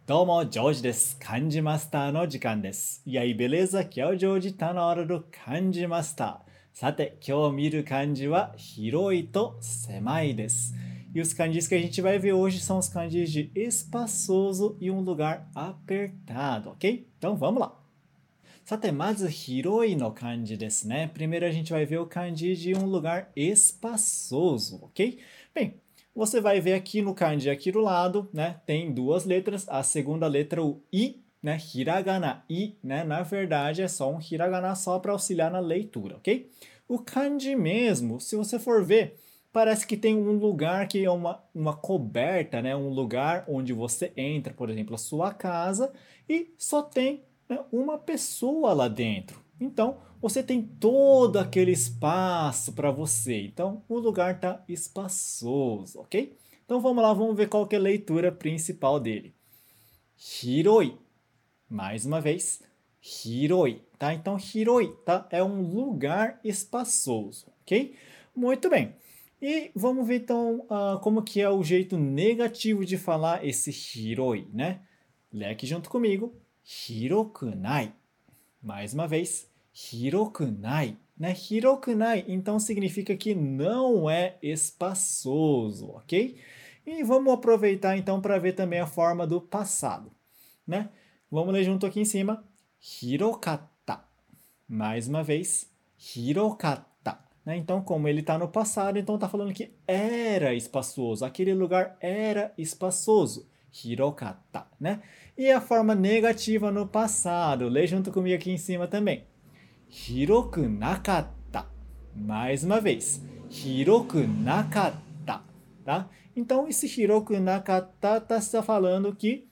どうも、ジョージです。漢字マスターの時間です。E aí, beleza? Aqui é o Joji, tá na hora do 漢字マスター。さて、今日見る漢字は広いと狭いです。E os kanjis que a gente vai ver hoje são os kanjis de espaçoso e um lugar apertado, ok? Então vamos lá. さて、まず広いの漢字ですね。Primeiro a gente vai ver o kanji de um lugar espaçoso, ok? Bem, você vai ver aqui no kanji aqui do lado, né? Tem duas letras. A segunda letra, o i, né? Hiragana, i, né? Na verdade é só um hiragana só para auxiliar na leitura, ok? O kanji mesmo, se você for ver, parece que tem um lugar que é uma coberta, né? Um lugar onde você entra, por exemplo, a sua casa e só tem, né, uma pessoa lá dentro. Então, você tem todo aquele espaço para você. Então, o lugar está espaçoso, ok? Então, vamos lá, vamos ver qual que é a leitura principal dele. Hiroi. Mais uma vez, hiroi, tá? Então, hiroi, tá? É um lugar espaçoso, ok? Muito bem. E vamos ver então como que é o jeito negativo de falar esse hiroi, né? Lê aqui junto comigo. Hirokunai. Mais uma vez, hirokunai. Né? Hirokunai, então significa que não é espaçoso, ok? E vamos aproveitar então para ver também a forma do passado, né? Vamos ler junto aqui em cima. Hirokatta. Mais uma vez, hirokatta. Né? Então, como ele está no passado, então está falando que era espaçoso. Aquele lugar era espaçoso. Hirokatta, né? E a forma negativa no passado. Lê junto comigo aqui em cima também. Hiroku nakatta. Mais uma vez. Hiroku nakatta, tá? Então, esse hiroku nakatta está falando que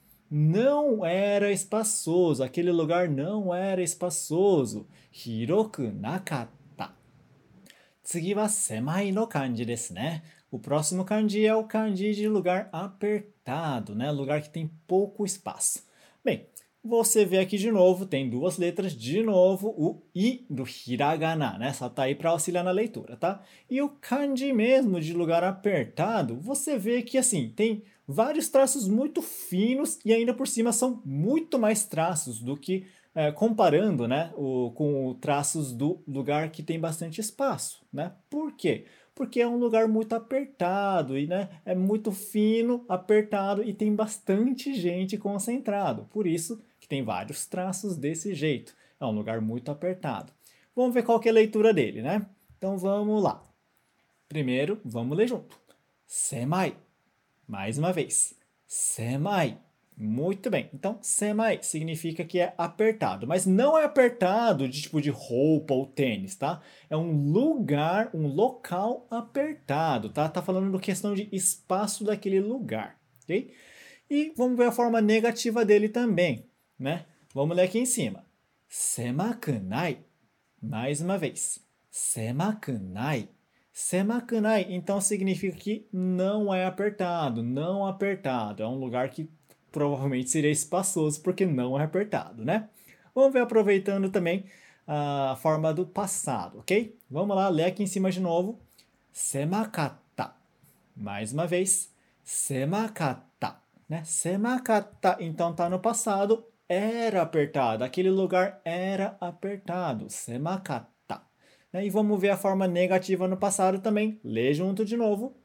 não era espaçoso. Aquele lugar não era espaçoso. Hiroku nakatta. 次は狭いの漢字ですね。O próximo kanji é o kanji de lugar apertado, né? Lugar que tem pouco espaço. Bem, você vê aqui de novo, tem duas letras, de novo o i do hiragana, né? Só tá aí para auxiliar na leitura, tá? E o kanji mesmo de lugar apertado, você vê que assim, tem vários traços muito finos e ainda por cima são muito mais traços do que comparando, né, com os traços do lugar que tem bastante espaço, né? Por quê? Porque é um lugar muito apertado e, né, é muito fino, apertado e tem bastante gente concentrado. Por isso que tem vários traços desse jeito. É um lugar muito apertado. Vamos ver qual que é a leitura dele, né? Então vamos lá. Primeiro, vamos ler junto. Semai. Mais uma vez. Semai. Muito bem. Então, semai significa que é apertado, mas não é apertado de tipo de roupa ou tênis, tá? É um lugar, um local apertado, tá? Tá falando questão de espaço daquele lugar, ok? E vamos ver a forma negativa dele também, né? Vamos ler aqui em cima. Semakunai. Mais uma vez. Semakunai. Semakunai, então significa que não é apertado, não apertado. É um lugar que provavelmente seria espaçoso porque não é apertado, né? Vamos ver aproveitando também a forma do passado, ok? Vamos lá, ler aqui em cima de novo. Semakatta. Mais uma vez. Semakatta. Né? Semakatta, então tá no passado, era apertado. Aquele lugar era apertado. Semakatta. Né? E vamos ver a forma negativa no passado também. Lê junto de novo.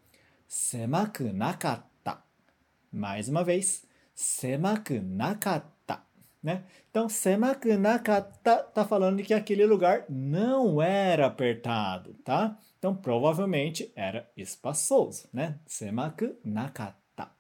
Semaku nakatta. Mais uma vez. Semaku nakatta, né? Então, semaku nakatta tá falando que aquele lugar não era apertado, tá? Então, provavelmente era espaçoso, né? Semaku nakatta.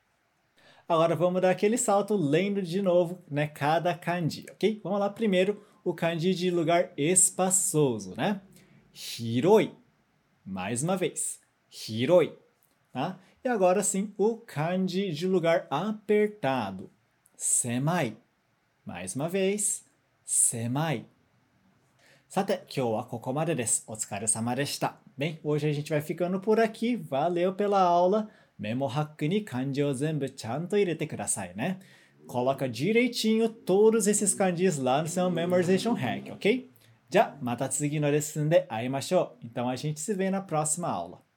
Agora, vamos dar aquele salto lendo de novo, né? Cada kanji, ok? Vamos lá, primeiro, o kanji de lugar espaçoso, né? Hiroi. Mais uma vez. Hiroi, tá? E agora sim, o kanji de lugar apertado. Semai. Mais uma vez. Semai. さて、今日はここまでです。お疲れ様でした。Bem, hoje a gente vai ficando por aqui. Valeu pela aula. メモハックに漢字を全部ちゃんと入れてくださいね。Coloca direitinho todos esses kanjis lá no seu Memorization Hack, ok? じゃあ、また次のレッスンで会いましょう。então a gente se vê na próxima aula.